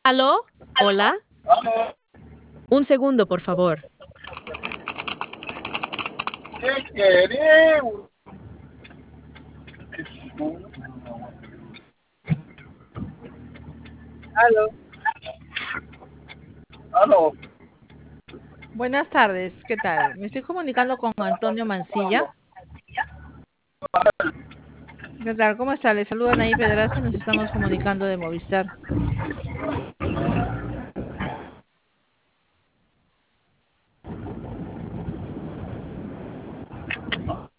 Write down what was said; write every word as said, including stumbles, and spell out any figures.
¿Aló? ¿Hola? Un segundo, por favor. ¿Qué querés? Aló. Aló. Buenas tardes, ¿qué tal? Me estoy comunicando con Antonio Mancilla. ¿Qué tal? ¿Cómo está? Le saludan ahí Pedraza, nos estamos comunicando de Movistar.